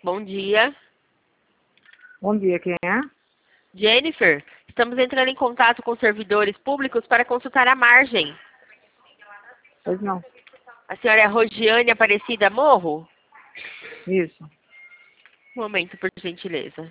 Bom dia. Bom dia, quem é? Jennifer, estamos entrando em contato com servidores públicos para consultar a margem. Pois não. A senhora é Rosiane Aparecida Morro? Isso. Um momento, por gentileza.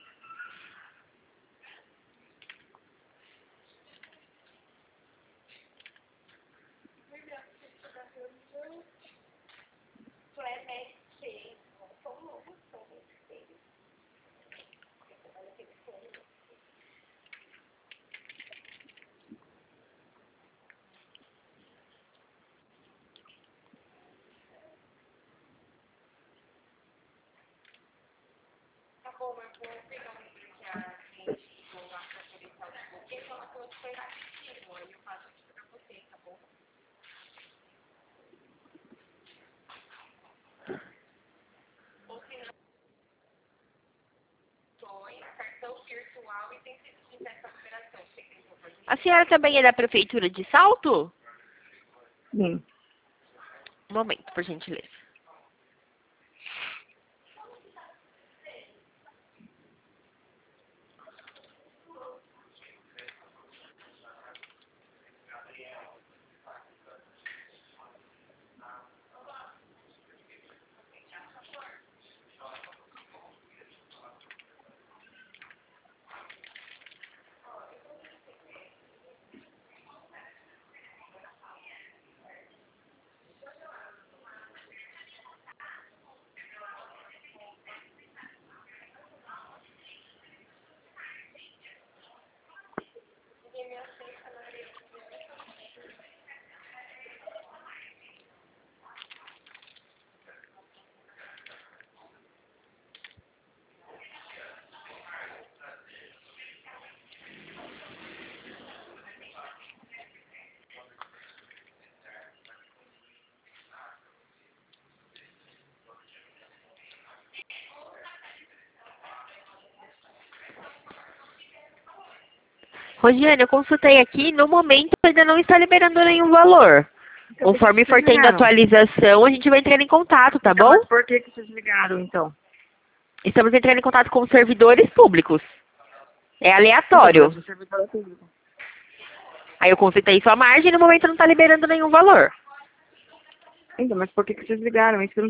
A senhora também é da Prefeitura de Salto? Sim. Um momento, por gentileza. Rosiane, eu consultei aqui, no momento ainda não está liberando nenhum valor. Então, Conforme por que for vocês tendo ligaram? atualização, a gente vai entrar em contato, tá Então, bom? mas por que vocês ligaram, então? Estamos entrando em contato com servidores públicos. É Então, aleatório. mas o servidor é público. Aí eu consultei sua margem e no momento não está liberando nenhum valor. Então, mas por que vocês ligaram? Isso que eu não